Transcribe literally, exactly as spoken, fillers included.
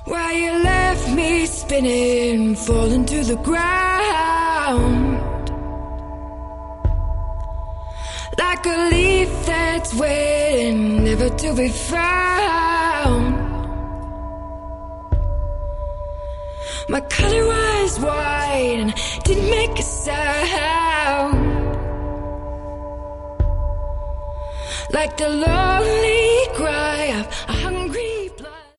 Why you left me spinning, falling to the ground like a leaf that's waiting, never to be found. My color was white and didn't make a sound, like the lonely cry of a